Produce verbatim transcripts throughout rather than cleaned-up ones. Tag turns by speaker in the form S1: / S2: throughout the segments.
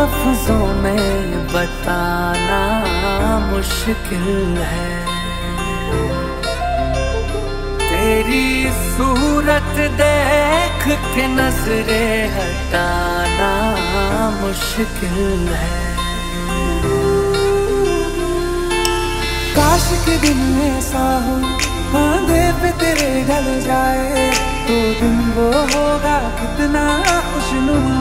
S1: लफ्जों में बताना मुश्किल है। तेरी सूरत देख के नजरें हटाना मुश्किल है।
S2: काश के दिन ऐसा हो कांधे पे तेरे ढल जाए, तो दिन वो होगा कितना खुशनुमा।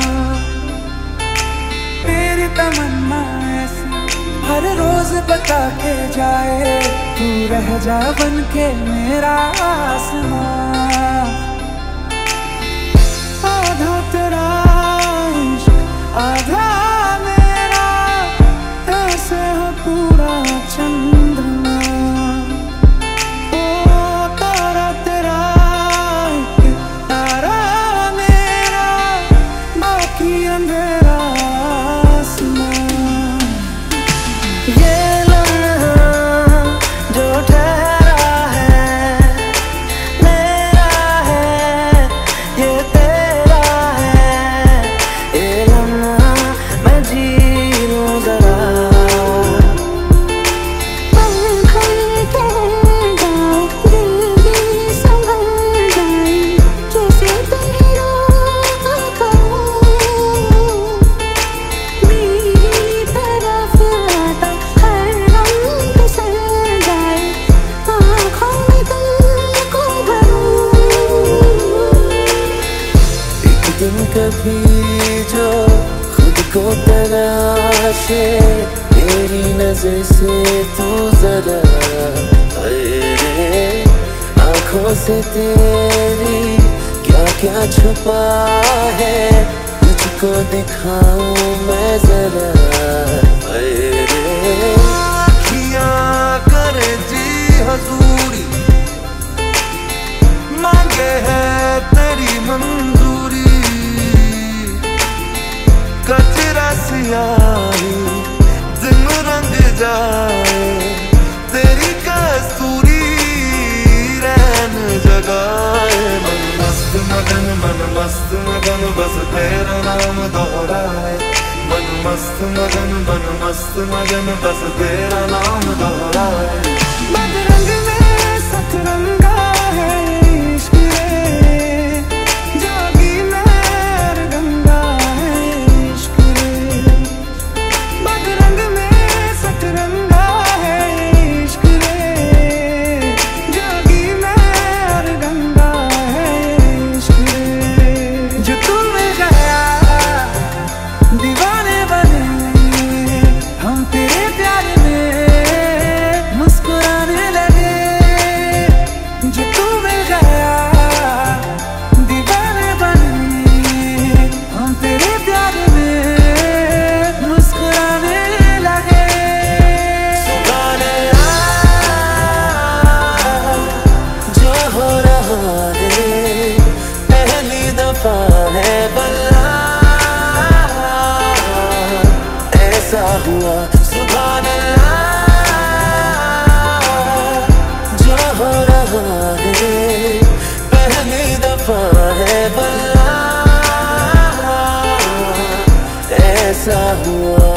S2: तेरी तमन्ना ऐसी हर रोज बता के जाए, तू रह जा बन के मेरा आसमां। आधा तेरा इश्क आधा मेरा, ऐसे हो पूरा चंद्रमा। ओ तारा तेरा तारा मेरा, बाकी अंधेरा आसमां।
S1: ये लम्हा जो ठहरा है मेरा है, ये तेरा है। ये लम्हा मैं जी लूं जरा। कभी जो खुद को तराशे, तेरी नजर से तू जरा रे, आंखों से तेरी क्या क्या छुपा है, तुझको दिखाऊं मैं जरा रे।
S2: आँखियाँ करे जी हजूरी, मांगे है तेरी मंजूरी। कचरा सियाही दिन रंग जाए, तेरी कस्तूरी रैन जगाए। मन मस्त मगन मन मस्त मगन बस तेरा नाम दोहराए। मन मस्त मगन मन मस्त मगन बस तेरा नाम दोहराए। बदरंग में सतरंगा है इश्क रे, जागी नहर गंगा है इश्क रे। बदरंग में सतरंगा है इश्क रे, जागी नहर गंगा है इश्क रे। जो तू मिल गया दीवाने बने हम तेरे प्यार में मुस्कुराने लगे। जो तू मिल गया दीवाने बने हम तेरे प्यार में मुस्कुराने लगे।
S1: सुभान अल्लाह, जो हो रहा है पहली दफा है बल्ला, ऐसा हुआ सुभान अल्लाह। जो हो रहा है पहली दफा है बल्ला, ऐसा हुआ।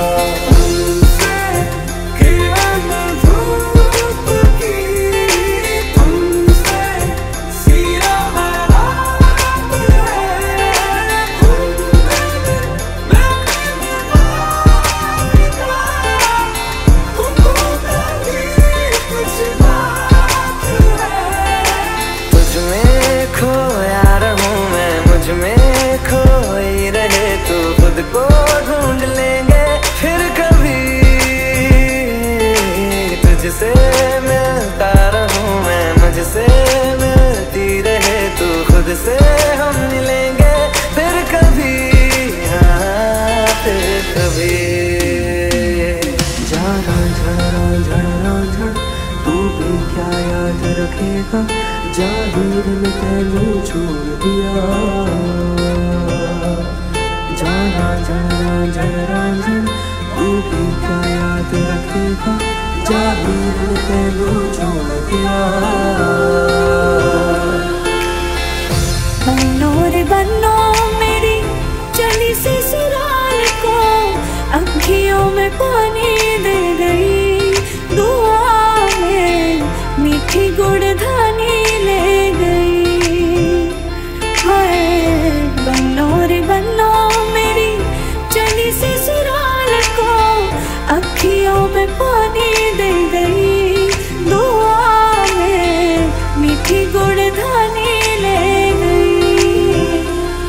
S1: खोया रहूं मैं मुझ में खोई रहे, तो खुद को ढूंढ लेंगे फिर कभी। तुझसे मिलता रहूं मैं मुझसे मिलती रहे, तो खुद से हम मिलेंगे फिर कभी। हाँ फिर कभी।
S2: जरा जरा जरा जरा तू भी क्या याद रखेगा, जाहिर में तेनू छोड़ दिया। जरा जरा जरा जरा तू भी क्या याद रखेगा, जाहिर में तेनू छोड़ दिया।
S3: बन्नो रे बन्नो मेरी चली ससुराल को, में पानी दे गई, दुआ में मीठी गुड़धानी ले गई। हाय बन्नो रे बन्नो मेरी चली ससुराल को, अखियों में पानी दे गई, दुआ में मीठी गुड़धानी ले गई।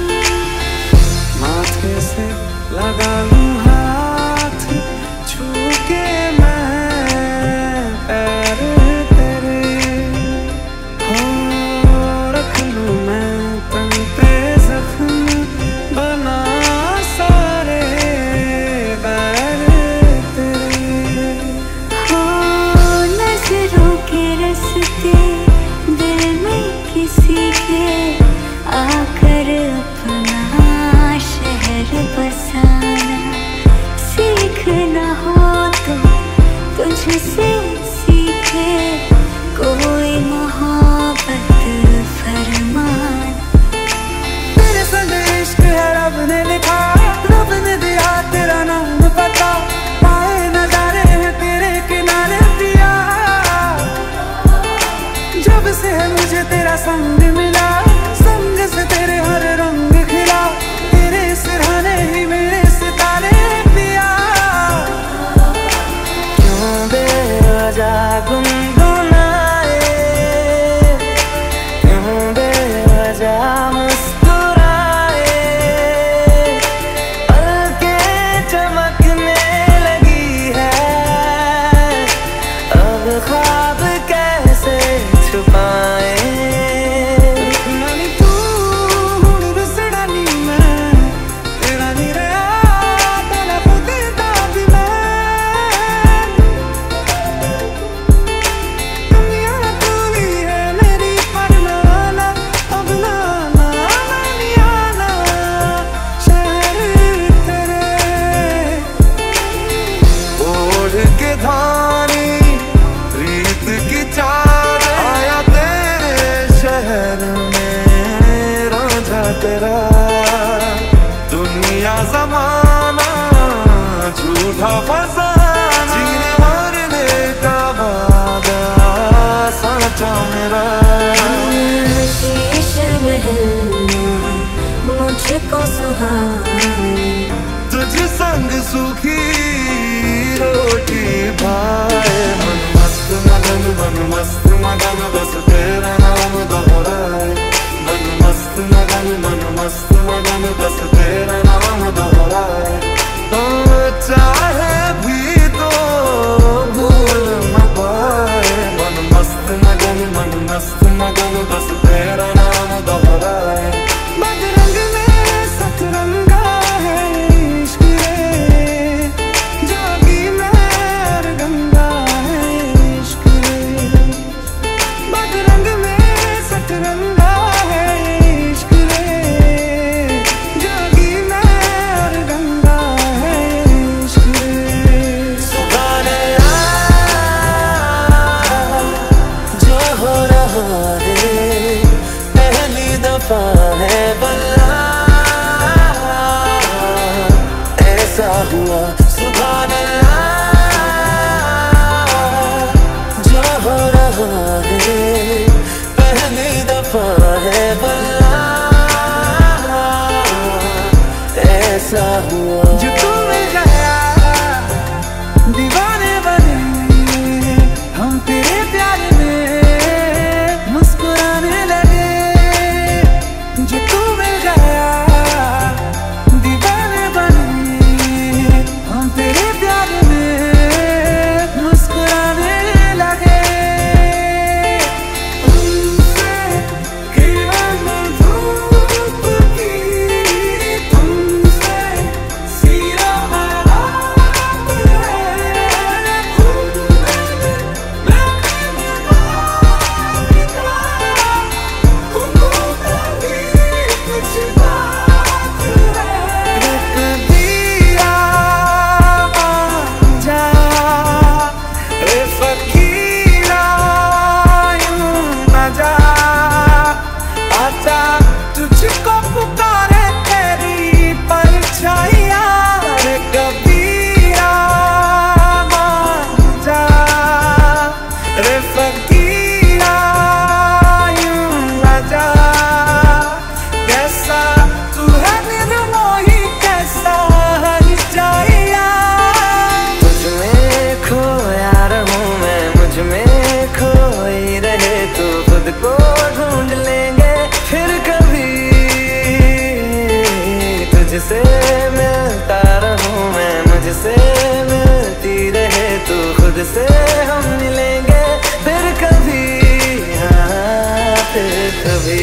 S2: माथे से लगा लूं हाथ, छू के मैं पैर तेरे, हो रख लूं मैं तन पे जख्म, बना सारे बैर तेरे।
S3: हो नजरों के रस्ते दिल में किसी के, आकर अपना शहर बसाना सीखना हो तो तुझसे सीखे कोई मोहब्बत फरमान।
S2: तेरे संग इश्क है रब ने लिखा, रब ने दिया तेरा नाम पता, पाए नजारे हैं तेरे किनारे दिया। जब से है मुझे तेरा संग मिला, संग से तेरे हर रंग खिला, तेरे सिरहाने ही मेरे सितारे पिया।
S1: क्यों बेवजह गुनगुनाए, क्यों बेवजह मुस्कुराए, पलकें चमकने लगी है, अब ख्वाब कैसे छुपाए।
S2: नानी तू हुण रुसड़ा नी मैं, तेरा नी रहा तेरा खुद दा भी मैं। दुनिया तू ही है मेरी पर नाना, अब नाना नहीं आना शहर तेरे।
S1: ओढ़ के धानी रीत की चादर, आया तेरे शहर में रांझा तेरा। दुनिया जमाना झूठा फसाना, जीने मरने का वादा साचा मेरा।
S3: शीश महल मुझको सुहाए,
S1: तुझ संग सूखी रोटी भाए, मन मस्त मगन मन मस्त मगन बस तेरा नाम दोहराए। मन मस्त मगन मन मस्त मगन बस तेरा नाम दोहराए। तो चाहे भी मिलती रहे तो खुद से हम मिलेंगे फिर कभी, हाँ फिर कभी।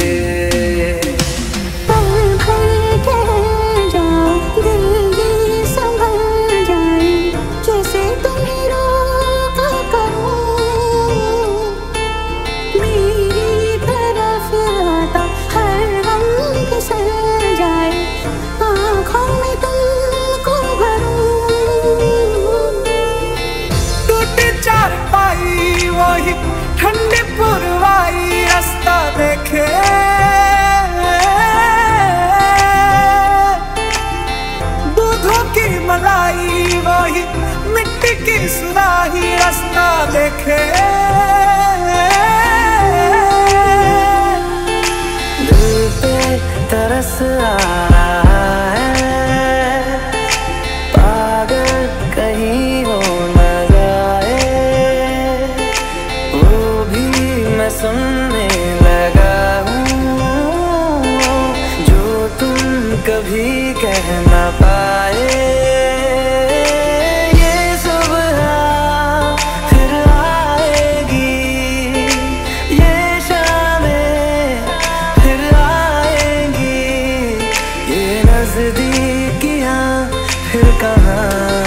S2: वही ठंडी पुरवाई रास्ता देखे, दूधों की मलाई वही मिट्टी की सुराही रास्ता देखे।
S1: दिल पे तरस आ रहा है, पागल कहीं हो न जाए, वो भी मैं सुनने लगा हूँ जो तुम कभी कह न पाए। ये सुबह फिर आएगी, ये शामें फिर आएंगी, ये नजदीकियाँ फिर कहाँ।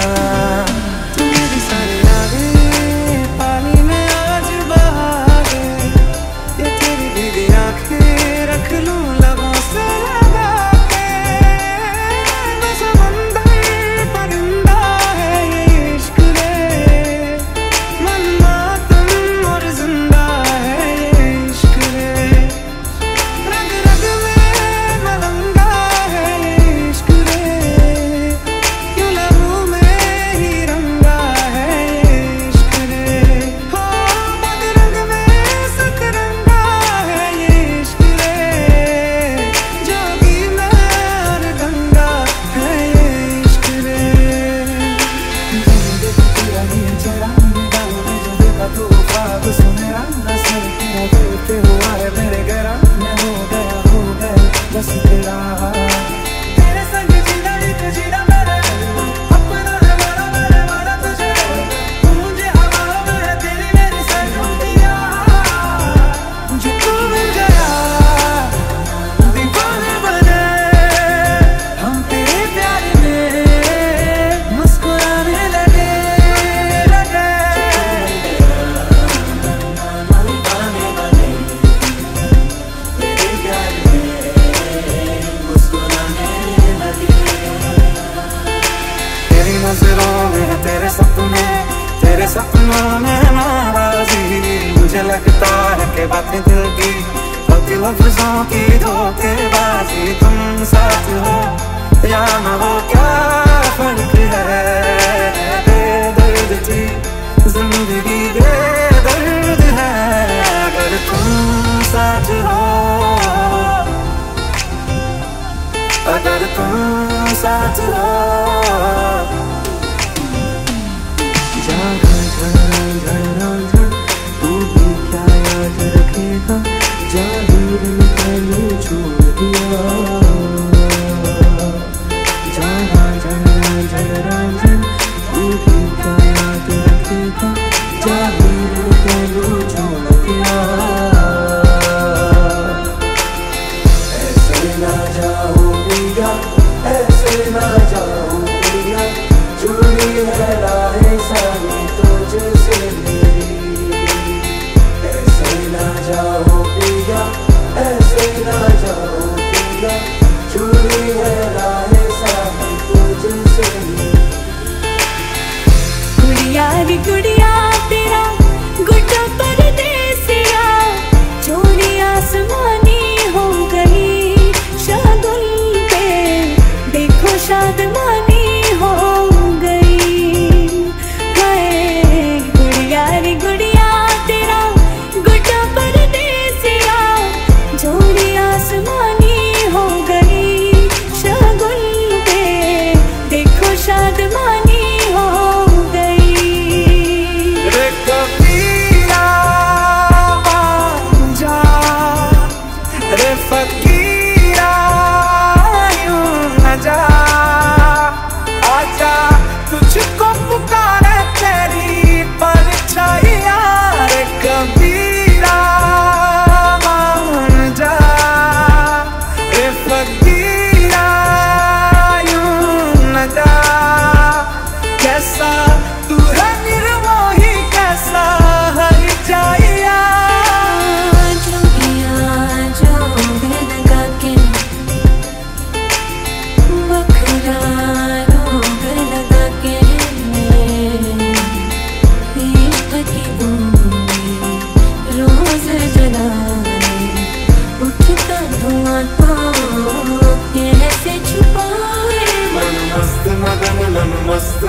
S2: तेरे संग जीना ही तो जीना मेरा, अपना है मारा मेरे मारा तुझे, तू मुझे हवाओं में है तेरी मेरी सरगुजिया। जो तू मिल गया दीवाने बने हम तेरे प्यार में मुस्कुराने लगे लगे। दीवाने बने तेरे प्यार में नजरों में तेरे सपने, तेरे सपनों में नाराजी। मुझे लगता है कि बातें दिल की होती लफ्जों की धोखेबाजी। तुम साथ हो या न हो क्या फर्क है, बेदर्द थी जिंदगी बेदर्द है अगर तुम साथ हो, अगर तुम साथ हो।
S1: तू भी क्या याद रखेगा, जाहिर में पहलू छोड़ दिया। जहाँ जहाँ जहाँ तू भी क्या याद रखेगा, जाहिर में पहलू छोड़ दिया। ऐसे ना जाओ पिया, ऐसे ना जाओ पिया, जुड़ी है राहें सारी तुझसे मेरी। ऐसे ना जाओ पिया, ऐसे ना जाओ पिया, जुड़ी है राहें सारी तुझसे मेरी।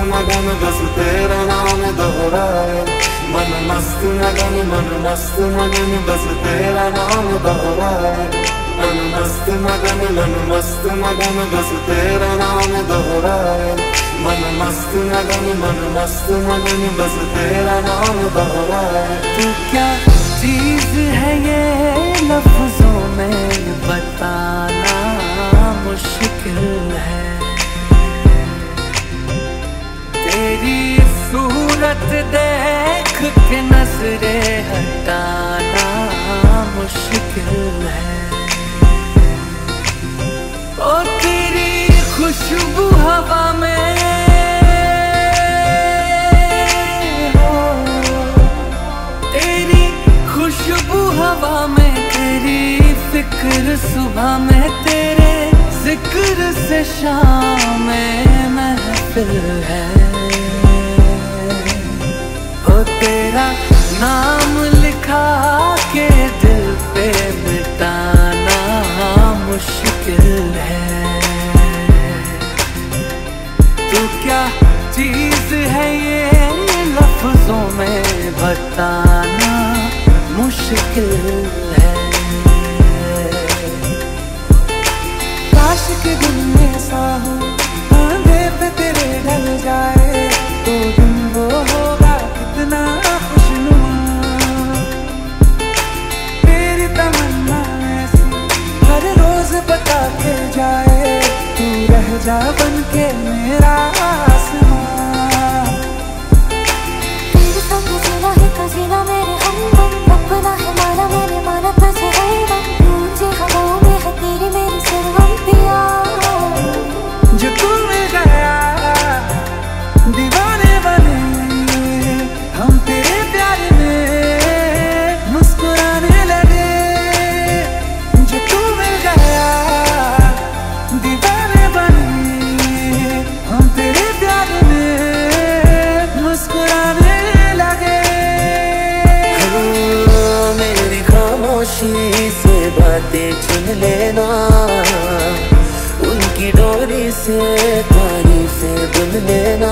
S1: मगन बस तेरा नाम दोहराए। मन मस्त मगन मन मस्त मगन बस तेरा नाम दोहराए। मन मस्त मगन मन मस्त मगन बस तेरा नाम दोहराए। मन मस्त मगन मन मस्त मगन बस तेरा नाम दोहराए।
S2: तू क्या चीज है ये लफ्जों में बताना मुश्किल है। तेरी सूरत देख के नजरे हटाना मुश्किल है। ओ तेरी खुशबू हवा में हो, तेरी खुशबू हवा में, तेरी फिक्र सुबह में, तेरे जिक्र से शाम में महफिल है। ओ तेरा नाम लिखा के दिल पे मिटाना मुश्किल है। तू क्या चीज है ये लफ्जों में बताना मुश्किल है। काश के दिन में सा हो आंधे पे तेरे ढल जाए तो दिन वो होगा कितना खुशनुमा। तेरी तमन्ना ऐसी हर रोज बता के जाए तू रह जा बन के मेरा आसमां।
S3: तेरे संग जीना है तो जीना मेरे हमदम, अपना है माना मैंने माना तुझे हरदम। मुझे हवाओं में है तेरी मेरी सर्वम पिया।
S2: जो तू मिल गया दीवाने बने हम तेरे प्यार में मुस्कुराने लगे। जो तू मिल गया दीवाने बने हम तेरे प्यार में मुस्कुराने लगे।
S4: मेरी खामोशी से बातें चुन लेना, उनकी डोरी से तारीफें बुन लेना।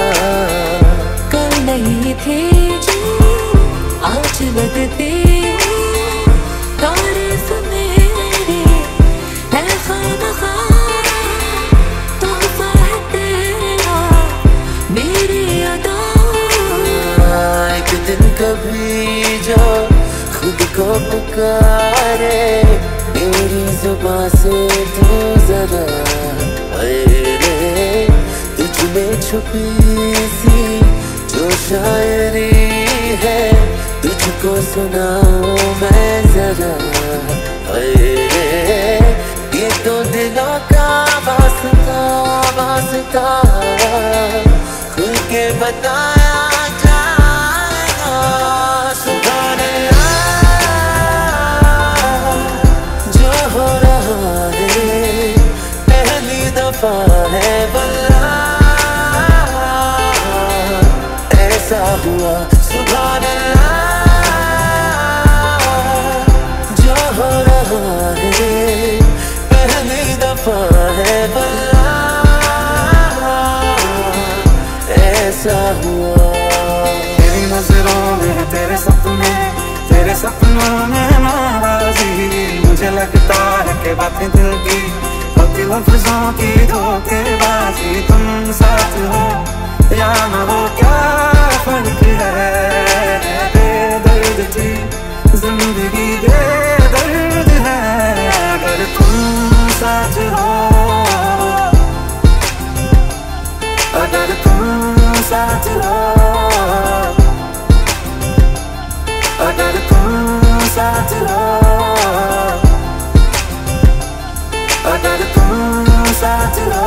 S3: कल नहीं थे जो आज लगते हो, तारीफ मेरे है खामख़ाह। तोहफा है तेरा मेरी अदा।
S4: एक दिन कभी जो खुद को पुकारे मेरी जुबां से तू जरा रे तुझ में छुपी सी जो शायरी है तुझको सुनाऊं मैं जरा रे। ये तो दिलों का वास्ता वास्ता खुल के बताया जाएगा। सुभान है बल्ला ऐसा हुआ सुभान अल्लाह। जो हो रहा है पहली दफा है बल्ला ऐसा हुआ।
S2: तेरी नजरों में तेरे सपने, तेरे सपनों में नाराजी। मुझे लगता है कि बातें दिल की होती लफ्जों की धोखेबाजी। तुम साथ हो या न हो क्या फर्क है। बेदर्द थी जिंदगी बेदर्द है अगर तुम साथ हो। अगर तुम साथ हो, अगर तुम साथ हो, अगर तुम साथ हो।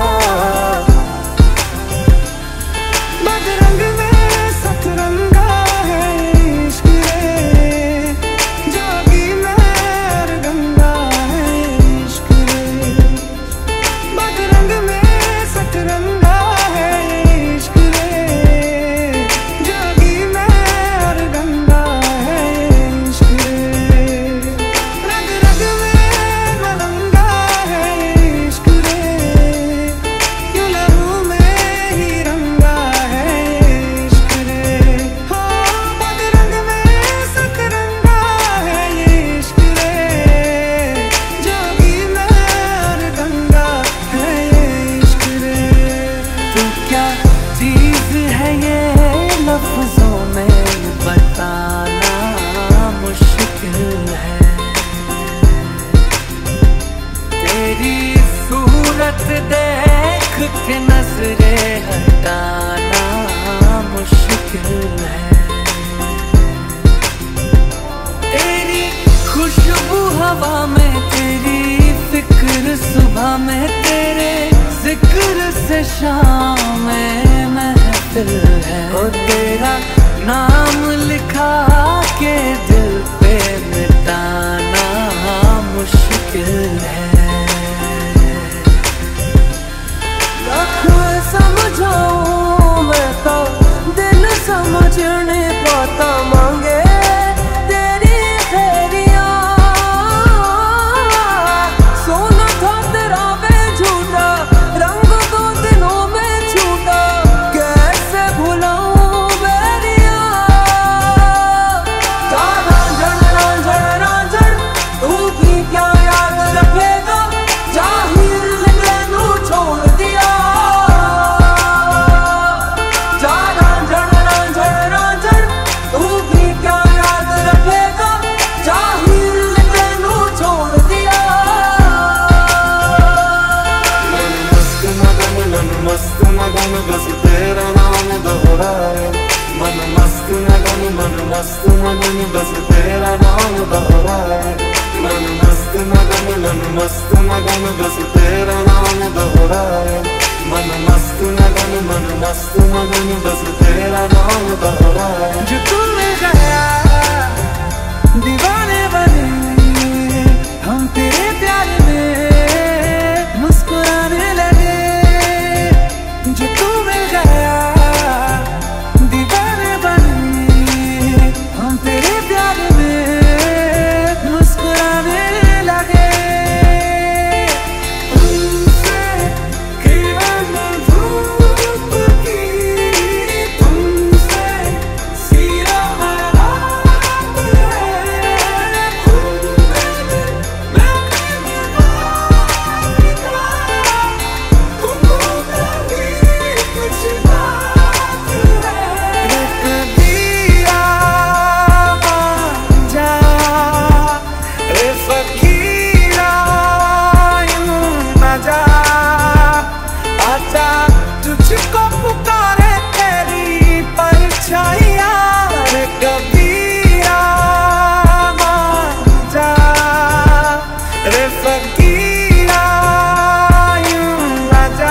S2: बदरंग में सतरंगा है इश्क रे, जोगी में गंगा है इश्क रे। बदरंग में सतरंगा है इश्क रे,
S4: मुश्किल है। तेरी खुशबू हवा में, तेरी फिक्र सुबह में, तेरे जिक्र से शाम में महफिल है। और तेरा नाम लिखा के दिल पे मिटाना मुश्किल है। लाखों समझाऊं मैं तो दिल समझ नहीं पाता, मांगे तेरी फेरियां। सोना था तेरा वे झूठा, रंग दो दिनों में छूटा, कैसे भुलाऊं बेरिया। रांझण रांझण रांझण तू भी क्या याद रखेगा, जाहिर ने तू छोड़ दिया। रांझण रांझण रांझण तू भी क्या याद रखेगा, जाहिर ने तू छोड़ दिया।
S1: मन मस्त मगन बस तेरा नाम दोहराए, मन मस्त मगन मन मस्त मगन बस तेरा नाम दोहराए, मन मस्त मगन मन मस्त मगन बस तेरा नाम दोहराए, मन मस्त मगन मन मस्त मगन बस तेरा नाम दोहराए।
S2: जो तू मिल गया दीवाने बने हम तेरे प्यार में मुस्कुराने लगे। जो तू मिल गया दीवाने बने हम तेरे प्यार में मुस्कुराने लगे। तुमसे किरण धूप की, तुमसे सिया रात है, तुम मैं तुझको पुकारे तेरी परछाइयां। रे कबीरा मान जा, रे फकीरा यूं ना जा।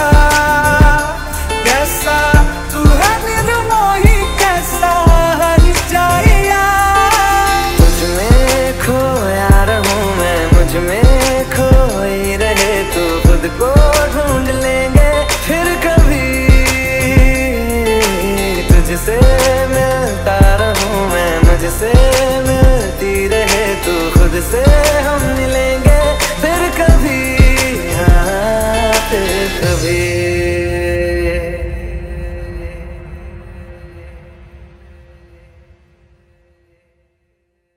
S2: कैसा तू है निर्मोही, कैसा हर जाइया।
S4: तुझ में खोया रहूं मैं, मुझ में खोई रहे तो खुद को ढूंढ लेंगे फिर कभी तुझसे।